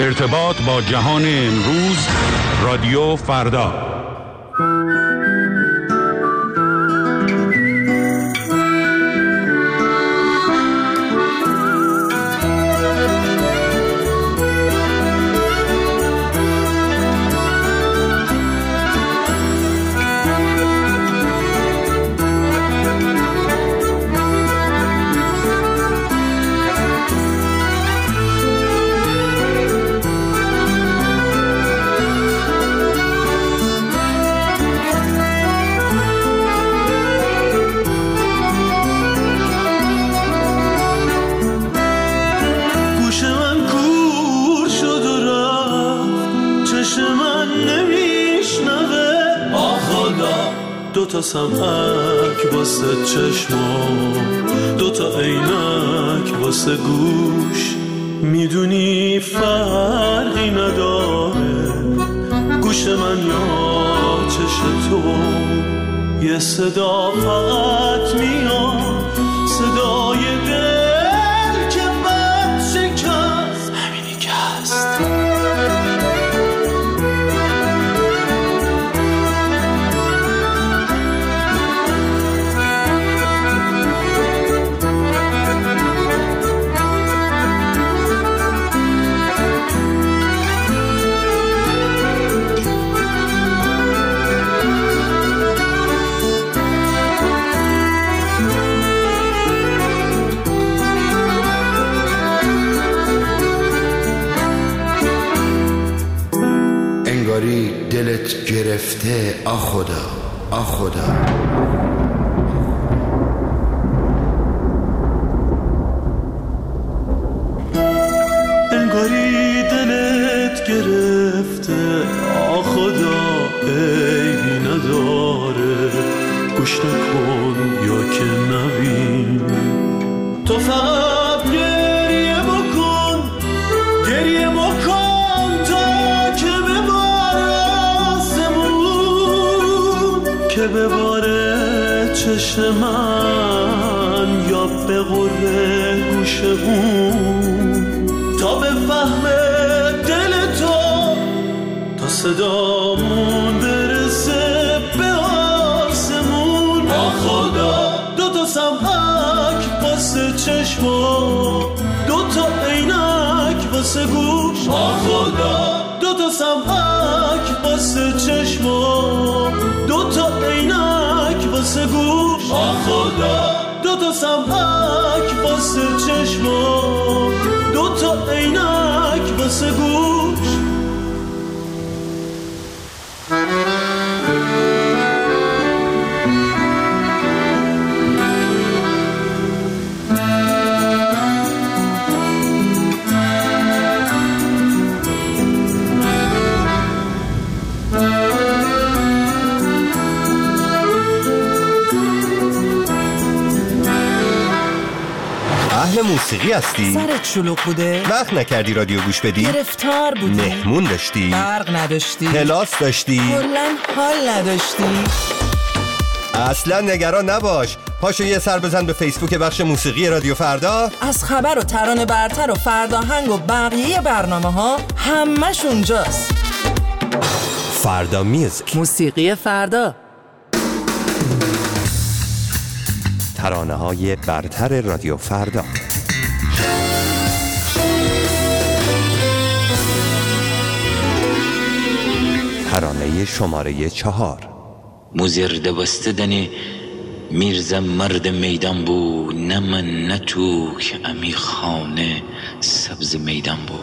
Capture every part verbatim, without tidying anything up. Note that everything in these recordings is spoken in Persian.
ارتباط با جهان امروز، رادیو فردا. دوتا سمعک واسه چشمام، دوتا عینک واسه گوش، میدونی فرقی نداره گوش من یا چش تو. یه صدا فقط میاد، صدای دل که بد شکست، همینی که هست. دلت گرفته آ خدا، آ خدا. انگاری دلت گرفته آ خدا، عیبی نداره گوش نکن یا که نبین. تو فقط گریه بکن، گریه بکن که بباره چشم من یا به غره گوش اون، تا به فهم دل تو، تا صدامون برسه به آسمون. آ خدا دوتا سمعک واسه چشما، دوتا عینک واسه گوش. آ خدا دوتا سمعک واسه چشما، دوتا عینک واسه گوش. آ خدا دوتا سمعک واسه چشما، دوتا عینک واسه گوش. اهل موسیقی هستی؟ سرت شلوغ بوده؟ وقت نکردی رادیو گوش بدی؟ گرفتار بودی؟ مهمون داشتی؟ برق نداشتی؟ کلاس داشتی؟ کلاً حال نداشتی؟ اصلا نگران نباش، پاشو یه سر بزن به فیسبوک بخش موسیقی رادیو فردا. از خبر و ترانه برتر و فرداهنگ و بقیه برنامه ها همش اونجاست. فردا میوزیک، موسیقی فردا، ترانه های برتر رادیو فردا. ترانه شماره چهار. مزرده بستدنی میرزا مرد میدان بو، نه من نه تو که امی خانه سبز میدان بو.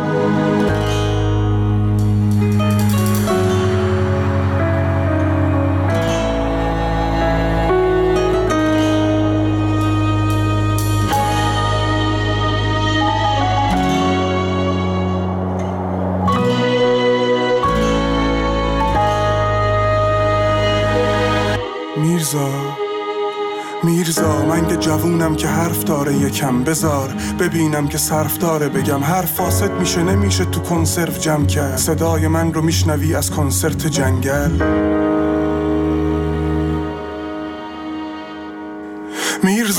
میرزا میرزا من که جوونم که حرف داره یکم بذار ببینم که صرف داره بگم حرف فاسد میشه نمیشه تو کنسرو جمع کرد صدای من رو میشنوی از کنسرت جنگل میرزا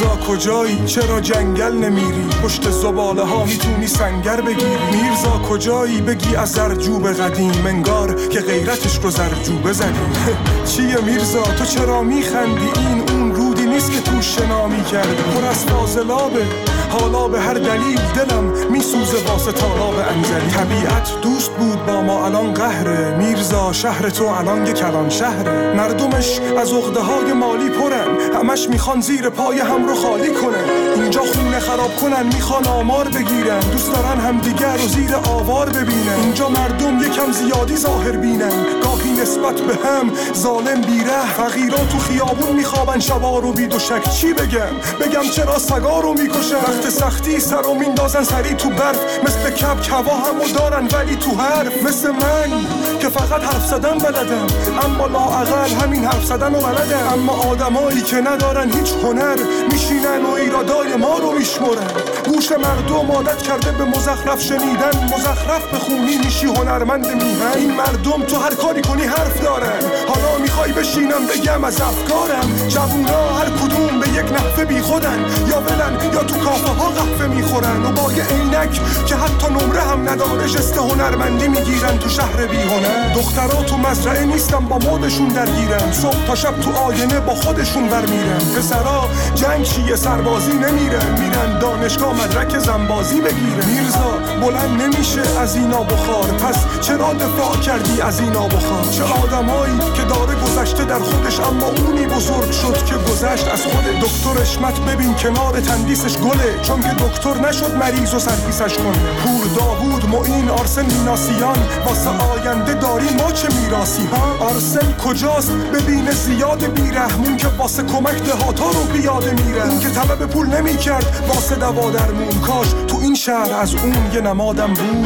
میرزا کجایی؟ چرا جنگل نمیری؟ پشت زباله ها میتونی سنگر بگیری. میرزا کجایی؟ بگی از زرجوب قدیم، انگار که غیرتش رو زرجوبه زدیم. چیه میرزا تو چرا میخندی؟ این اون رودی نیست که تو شنا میکردی، پر از فاضلابه. حالا به هر دلیل دلم میسوزه واسه تالاب انزلی. طبیعت دوست بود با ما الان قهره. میرزا شهر تو الان یک کلان شهره. مردمش از عقده های مالی پرن، همش میخوان زیر پای هم رو خالی کنن. اینجا خونه خراب کنن، میخوان آمار بگیرن. دوست دارن همدیگر رو زیر آوار ببینن. اینجا مردم یکم زیادی ظاهر بینن، گاهی نسبت به هم ظالم بیره. فقیرا تو خیابون میخوابن شبا رو بی دوشک. چی بگم؟ بگم چرا سگا رو میکشن؟ وقت سختی سر رو میندازن سری تو برف. مثل کپ کوا همو دارن ولی تو حرف. مثل من که فقط حرف زدن بلدم، اما لااقل همین حرف زدن رو بلدم. اما آدمایی که ندارن هیچ هنر، میشینن و ایرادای ما رو میشمرن. گوش مردم عادت کرده به مزخرف شنیدن، مزخرف بخونی میشی هنرمند میهن. این مردم تو هر کاری کنی حرف دارن. حالا میخوای بشینم بگم از افکارم؟ جوونا هر کدوم به یک نحوه بی خودن، یا ولن یا تو کافه ها قهوه میخورن. و با یه عینک که حتی نمره هم نداره جست هنرمندی میگیرن تو شهر بی هنر. دخترها تو مزرعه نیستن با مودشون درگیرن، صبح تا شب تو آینه با خودشون برمیرن. پسرا جنگ چیه سربازی نمیرن، میرن دانشگاه مدرک زنبازی بگیرن. میرزا بلند نمیشه از اینا بخار، پس چرا دفاع کردی از اینا بخار؟ چه آدمایی که داره گذشته در خودش، اما اونی بزرگ شد که گذشت از خود. دکتر اشمت ببین کنار تندیسش گله، چون که دکتر نشد مریض و سرپیسش کنه. پور داوود معین آرسن میناسیان، واسه آینده داری ما چه میراسی ها؟ آرسن کجاست؟ ببینه زیاد بیرحمون که واسه کمک دهاتا رو بیاده میره. اون که طلب پول نمی کرد واسه دوا درمون، کاش تو این شهر از اون یه نمادم بود.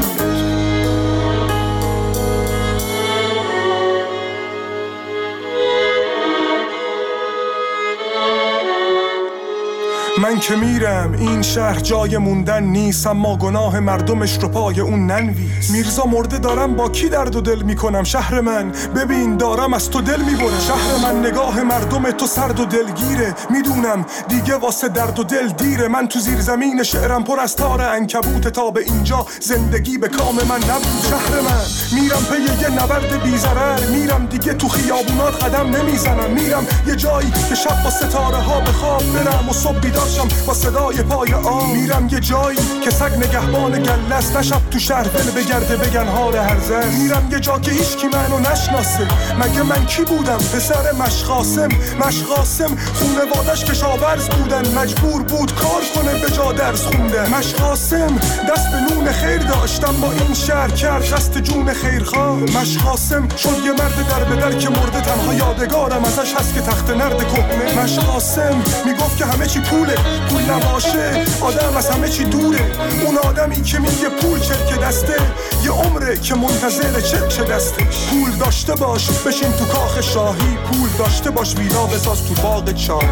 من که میرم این شهر جای موندن نیست، اما گناه مردمش رو پای اون ننویس. میرزا مرده دارم با کی درد و دل میکنم؟ شهر من ببین دارم از تو دل میبرم. شهر من نگاه مردم تو سرد و دلگیره، میدونم دیگه واسه درد و دل دیره. من تو زیر زمین شعرم پر از تار عنکبوت، تا به اینجا زندگی به کام من نبود. شهر من میرم پی یه نبرد بی ضرر، میرم دیگه تو خیابونات قدم نمیزنم. میرم یه جایی که شب با ستاره ها به خواب برم و صبح بیدار با صدای پای آن. میرم یه جایی که سگ نگهبان گلست، نشب تو شهر ول بگرده بگن حال هرزه. میرم یه جا که هیچ کی منو نشناسه، مگه من کی بودم؟ پسر مشقاسم. مشقاسم خونوادش کشاورز بودن، مجبور بود کار کنه به جا درس خونده. مشقاسم دست به نون خیر داشتم، با این شهر کرد دست جون خیرخواه. مشقاسم شد یه مرد در به در که مرده، تنها یادگارم ازش هست که تخت نرد کهنه. مشقاسم میگفت که همه چی پوله، پول نباشه آدم از همه چی دوره. اون آدمی که میگه پول چرک دسته، یه عمره که منتظر چرک دسته. پول داشته باش بشین تو کاخ شاهی، پول داشته باش ویلا بساز تو باغ چاهی.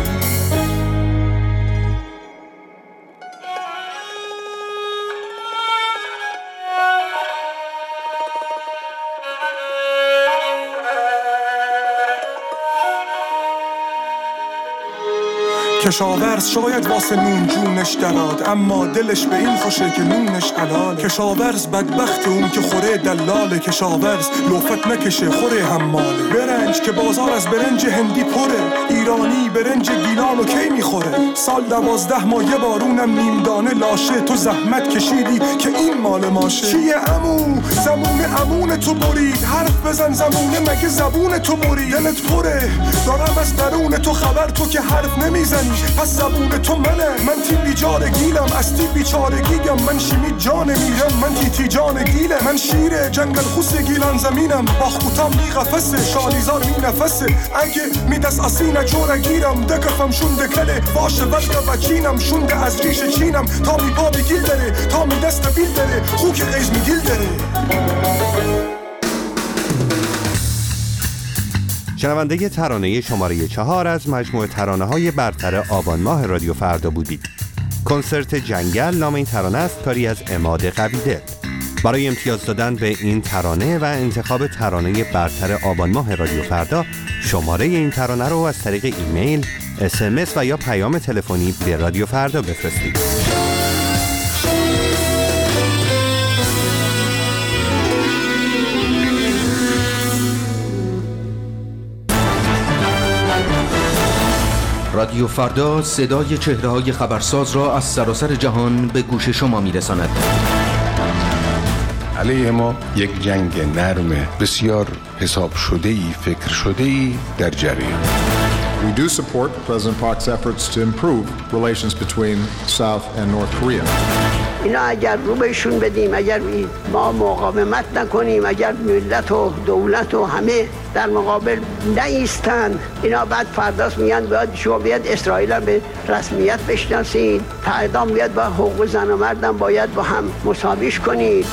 کشاورز شاید واسه نون جونش دراد، اما دلش به این خوشه که نونش حلاله. کشاورز بدبخت اون که خوره دلاله، کشاورز لوفت نکشه خوره حماله. برنج که بازار از برنج هندی پره، ایرانی برنج گیلان و کی میخوره. سال دوازده ماه یه بارونم نیم دانه لاشه، تو زحمت کشیدی که این مال ماشه. چیه عمو؟ زمون عمون تو برید، حرف بزن زمونه مگه زبون تو برید. دلت پره دارم از درون تو خبر، تو که حرف نمیزنی پس زبون تو منه. من تی بیچاره گیلم، از تی بیچاره گیگم. من شیمی جان میرم، من تی تی جان گیله. من شیر جنگل خوس گیلان زمینم، باخوتم می قفسه شالیزار می نفسه. اگه می دست اسینه چوره گیرم، دکفم شونده کله باشه ولگه وکینم. شونده از ریش چینم تا می پا بگیل داره، تا می دست بیل داره خوک غیز می گیل داره. شنونده ترانه شماره چهار از مجموعه ترانه های برتر آبان ماه رادیو فردا بودید. کنسرت جنگل نام این ترانه است، کاری از عماد قویدل. برای امتیاز دادن به این ترانه و انتخاب ترانه برتر آبان ماه رادیو فردا، شماره این ترانه رو از طریق ایمیل اس ام اس و یا پیام تلفنی به رادیو فردا بفرستید. رادیو فردا صدای چهره‌های خبرساز را از سراسر جهان به گوش شما می‌رساند. علیه ما یک جنگ نرم بسیار حساب شده‌ای، فکر شده‌ای در جریان. We do support President Park's efforts to improve relations between South and North Korea. اینا اگر رو بهشون بدیم، اگر ما مقاومت نکنیم، اگر ملت و دولت و همه در مقابل نایستن، اینا بعد فرداست میگن باید شما بیاد اسرائیل هم به رسمیت بشناسید، تعدام بیاد با حقوق زن و مردم باید با هم مساویش کنید.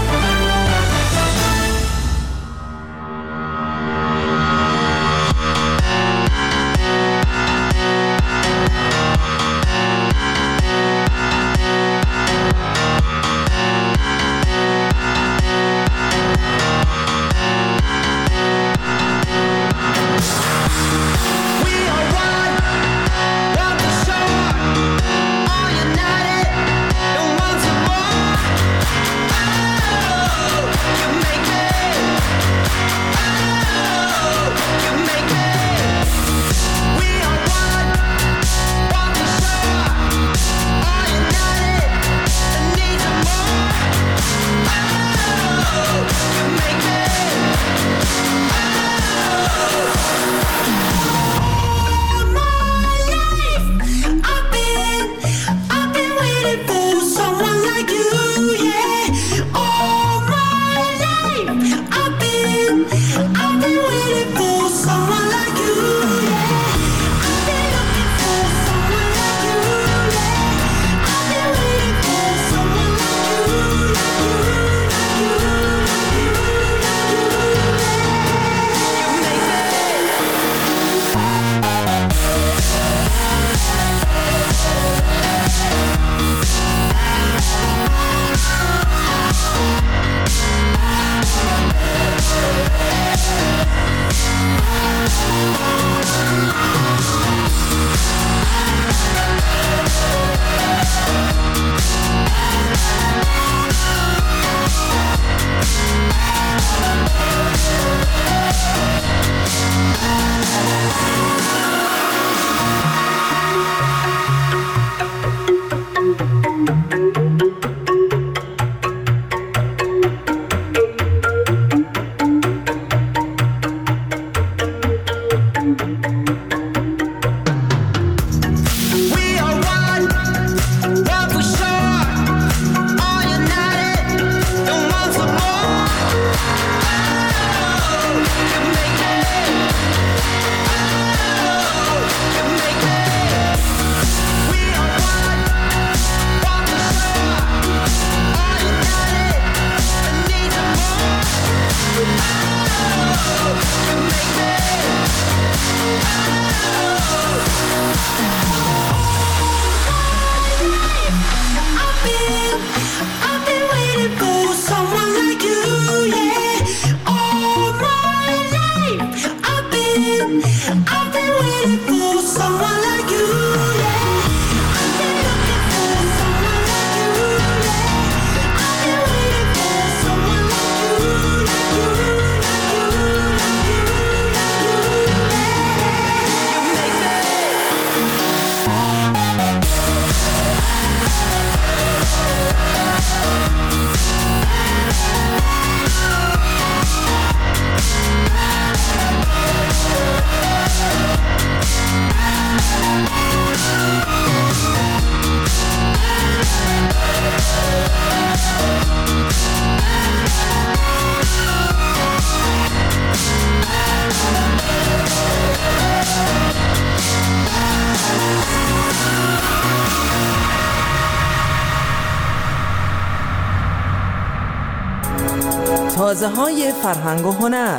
تازه های فرهنگ و هنر.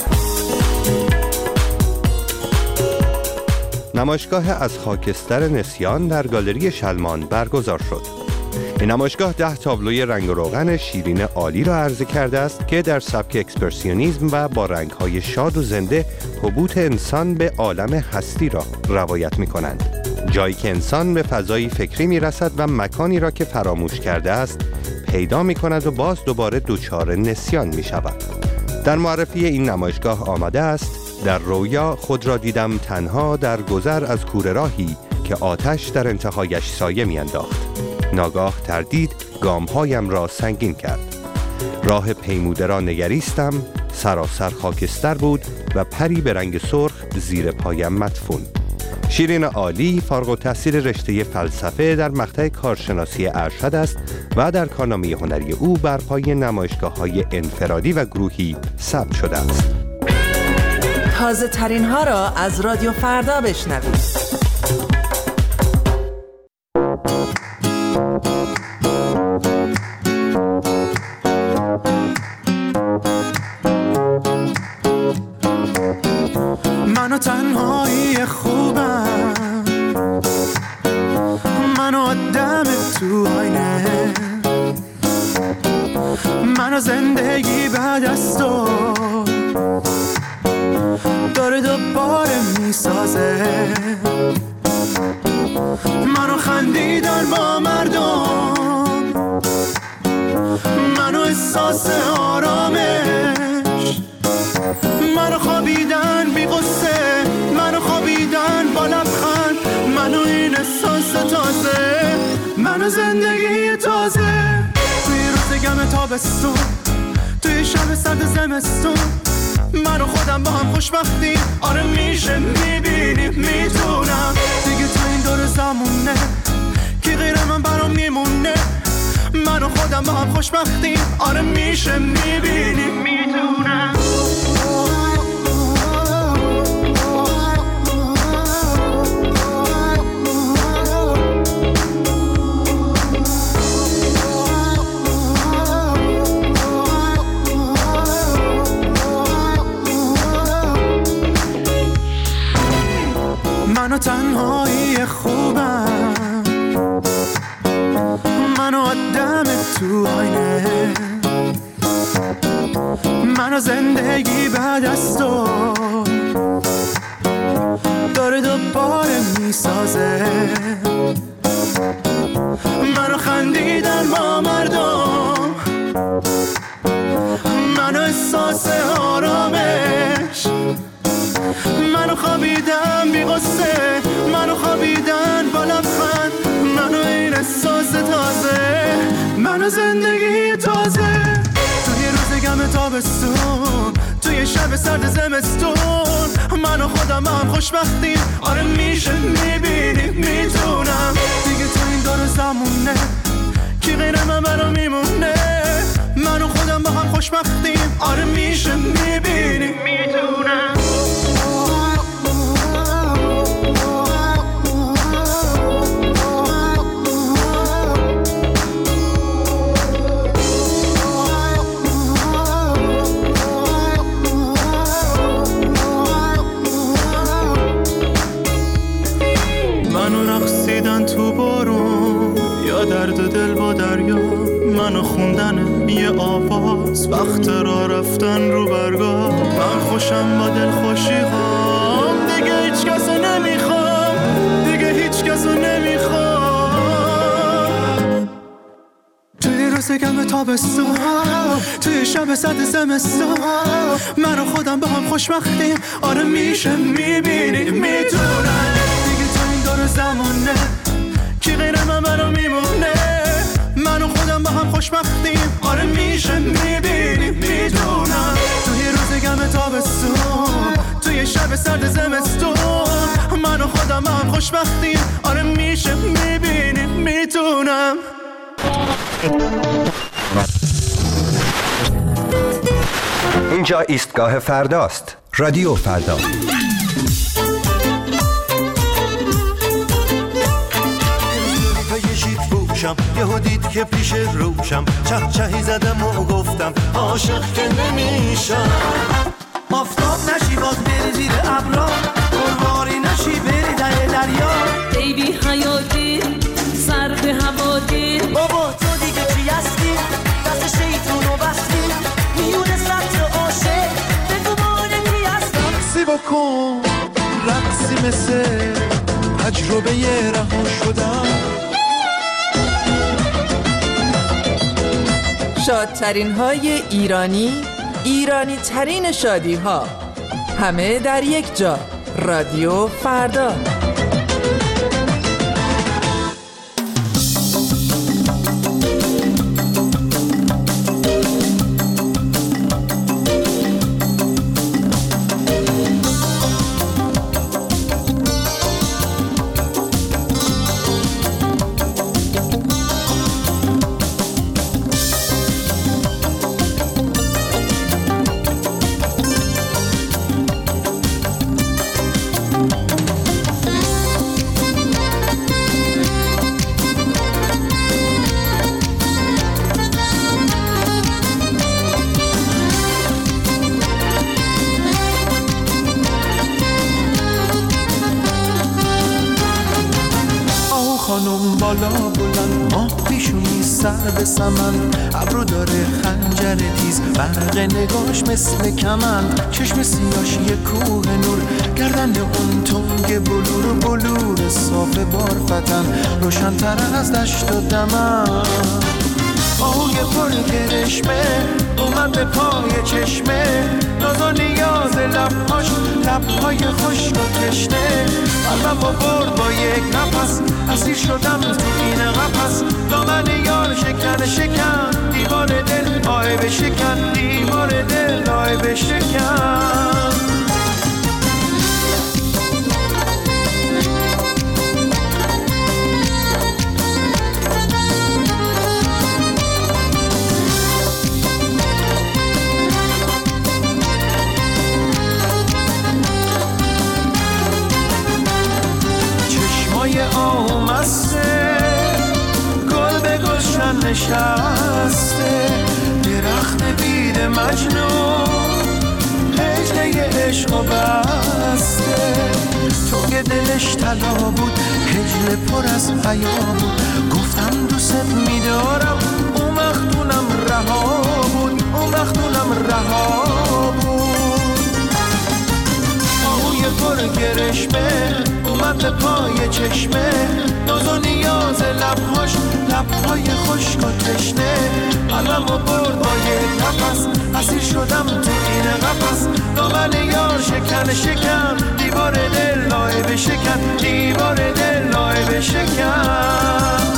نمایشگاه از خاکستر نسیان در گالری شلمان برگزار شد. این نمایشگاه ده تابلوی رنگ و روغن شیرین عالی را عرضه کرده است که در سبک اکسپرسیونیسم و با رنگ‌های شاد و زنده حبوط انسان به عالم هستی را روایت می‌کنند. جایی که انسان به فضایی فکری می‌رسد و مکانی را که فراموش کرده است پیدا می‌کند و باز دوباره دچار نسیان می‌شود. در معرفی این نمایشگاه آمده است: در رویا خود را دیدم تنها در گذر از کوره راهی که آتش در انتهایش سایه می‌انداخت. ناگاه تردید گامهایم را سنگین کرد. راه پیموده را نگریستم، سراسر خاکستر بود و پری به رنگ سرخ زیر پایم مدفون. شیرین عالی فارغ التحصیل رشته فلسفه در مقطع کارشناسی ارشد است و در کارنامه هنری او بر پای نمایشگاه‌های انفرادی و گروهی ثبت شده است. تازه ترین ها را از رادیو فردا بشنوید. منو تنهایی خوبم، منو آدم تو آینه، منو زندگی بعد از تو داره دوباره میسازه. منو خندیدن با مردم، منو احساس آرامش، منو خوابیدن بی غصه، منو خوابیدن با لبخند، منو این احساس تازه، منو زندگی تازه. توی روز گم تابستون، توی شب سرد زمستون، منو خودم با هم خوشبختیم. آره میشه میبینی میتونم دیگه تو این دور زمونه که غیر من برام میمونه. منو خودم با هم خوشبختیم. آره میشه میبینی میتونم. منو تنهایی خوبم، منو آدم تو آینه، منو زندگی بعد از تو داره دوباره میسازه. منو خندیدن با مردم، منو احساس آرامش، منو خوابیدم بی غصه، منو خوابیدن با لبخند، منو این احساس تازه، منو زندگی تازه. توی روز گم تابستون، توی شب سرد زمستون، منو خودم هم خوشبختیم. آره میشه میبینی میتونم دیگه تو این دور زمونه کی غیر من برام میمونه. منو خودم با هم خوشبختیم. آره میشه میبینی میتونم. تو بارون یا درد دل با دریا، منو خوندن یه آواز وقت را رفتن رو برگاه. من خوشم با دل خوشی هام، دیگه هیچ کسو نمیخوام، دیگه هیچ کسو نمیخوام. توی روز گم تابستون، توی شب سرد زمستون، منو خودم با هم خوشبختیم. آره میشه میبینی میتونم دیگه تو این دور زمونه کی غیر من برام میمونه. منو خودم با هم خوشبختیم. آره میشه میبینی میدونم توی روز گم تابستون، توی شب سرد زمستون، منو خودم با هم خوشبختیم. آره میشه میبینی میدونم. اینجا ایستگاه فرداست. رادیو فردا. یهو دید که پیش روشم، چه چهی زدم و گفتم عاشق که نمیشم. آفتاب نشی باز بری زیر ابرا، قرواری نشی بری ته دریا. ای بی حیاتی سر به هوا دی، بابا مثل تجربه رها شدن. شادترین های ایرانی، ایرانی ترین شادی ها، همه در یک جا. رادیو فردا. خانم بالا بلند، ماه پیشونی سر به سمن، ابرو داره خنجر تیز، برق نگاش مثل کمن، چشم سیاش یه کوه نور، گردن اون تنگ بلور و بلور صاف بارفتن، روشن تر از دشت و دمن. آهوی پر کرشمه اومد به پای چشمه، ناز و نیاز لبهاش، لبهای خشک و تشنه، قلبم و برد با یک نفس، اسیر شدم تو این قفس، دامن یار شکن شکن، دیوار دل آی بشکن، دیوار دل آی بشکن. آمسته گل به گلشن نشسته، درخت بید مجنون هجله عشق و بسته، تو که دلش طلا بود هجله پر از حیا بود، گفتم دوست میدارم اون وقتونم رها بود، اون وقتونم رها بود. آهوی پر گرشمه اومد به پای چشمه، ناز و نیاز لبهاش، لبهای خشک و تشنه، قلبم و برد با یک نفس، اسیر شدم تو این قفس، دامن یار شکن شکن، دیوار دل لای بشکن، دیوار دل لای بشکن.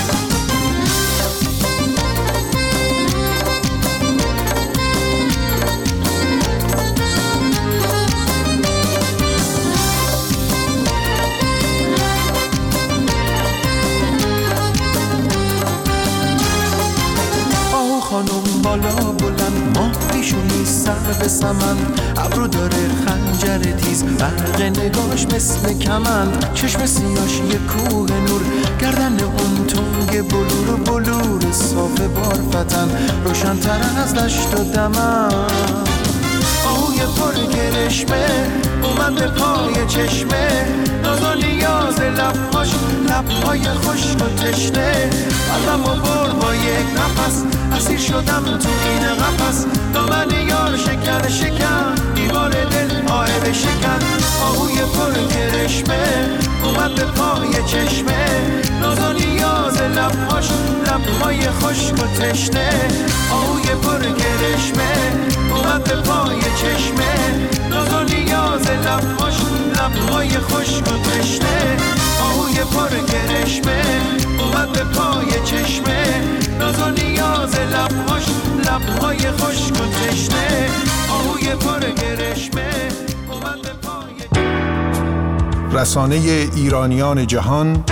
خانم بالا بلند، ماه پیشونی سر به سمن، ابرو داره خنجر تیز، برق نگاش مثل کمن، چشم سیاش یه کوه نور، گردن اون تنگ بلور و بلور صاف بارفتن، روشن تر از دشت و دمن. آهوی پر گرشمه اومد به پای چشمه، ناز و نیاز لبهاش، لبهای خشک و تشنه، قلبم و برد با یک نفس، اسیر شدم تو این قفس، دامن یار شکن شکن، دیوار دل آی بشکن. آهوی پر گرشمه اومد به پای چشمه، ناز و نیاز لبهاش، لبهای خشک و تشنه، آهوی پر گرشمه اومد به پای چشمه، ناز و نیاز لبهاش، لبهای خشک و تشنه، آهوی پر گرشمه اومد به پای چشمه، ناز و نیاز لبهاش، لبهای خشک و تشنه، آهوی پر گرشمه اومد به پای. رسانه ایرانیان جهان،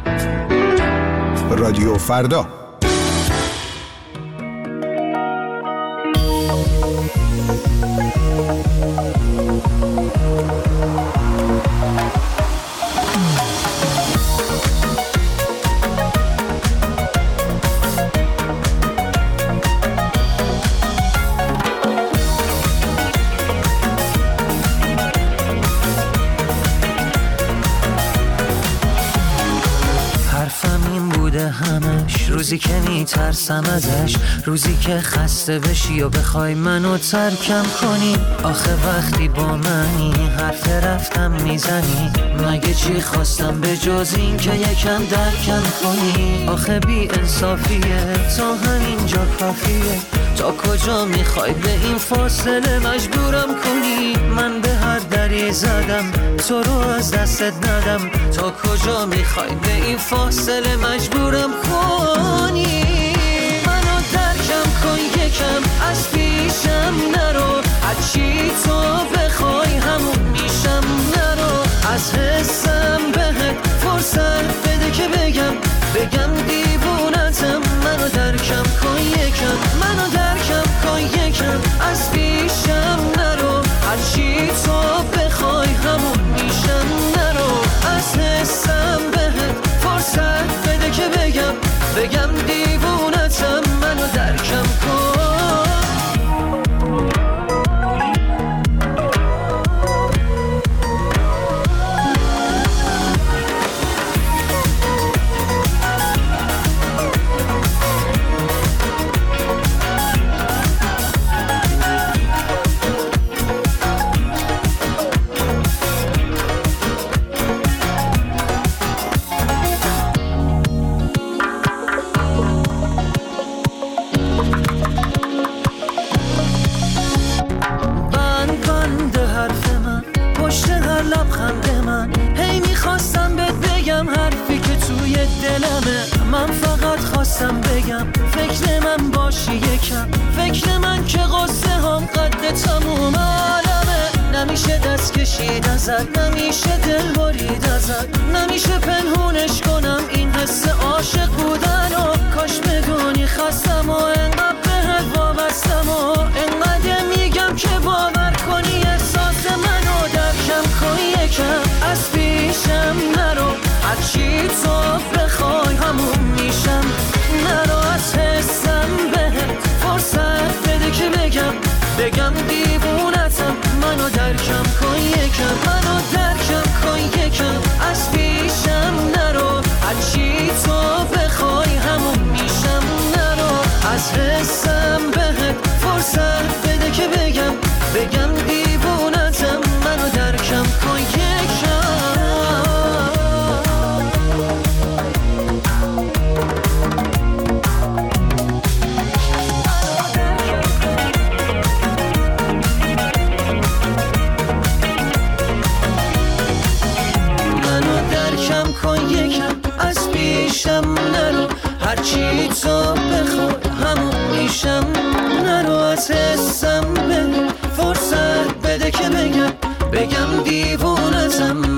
رادیو فردا. همش رو روزی که میترسم ازش، روزی که خسته بشی و بخوای منو ترکم کنی. آخه وقتی با منی حرف رفتم میزنی، مگه چی خواستم به جز این که یکم درکم کنی. آخه بی انصافیه تا همینجا کافیه، تا کجا میخوای به این فاصله مجبورم کنی. من به هر دری زدم تو رو از دستت ندم، تا کجا میخوای به این فاصله مجبورم کنی. منو درکم کن یکم از پیشم نرو، هرچی تو بخوای همون میشم نرو. از حسم بهت فرصت بده که بگم بگم دیوونتم. منو درکم کن یکم، منو درکم کن یکم از پیشم نرو، هرچی تو بخوای همون میشم نرو. از حسم بهت فرصت بده که بگم بگم دیوونتم. منو درکم کن. من فقط خواستم بگم فکر من باشی یکم، فکر من که قصه هم قد تموم عالمه. نمیشه دست کشید ازت، نمیشه دل برید ازت، نمیشه پنهونش کنم این حس عاشق بودن و کاش بدونی خستم و انقدر بهت وابستم و انقدر میگم که باور کنی احساس منو درکم کن یکم از پیشم نرو، هرچی تو بخوای همون میشم نرو. از حسم بهت فرصت بده که بگم بگم دیوونتم. منو درکم کن یکم، منو درکم کن یکم از پیشم نرو، هرچی تو بخوای همون میشم نرو. از حسم بهت فرصت بده که بگم بگم دیوونتم. منو درکم کن یکم. از پیشم نرو، هرچی تو بخوای همون میشم نرو. از حسم به فرصت بده که بگم بگم دیوونتم.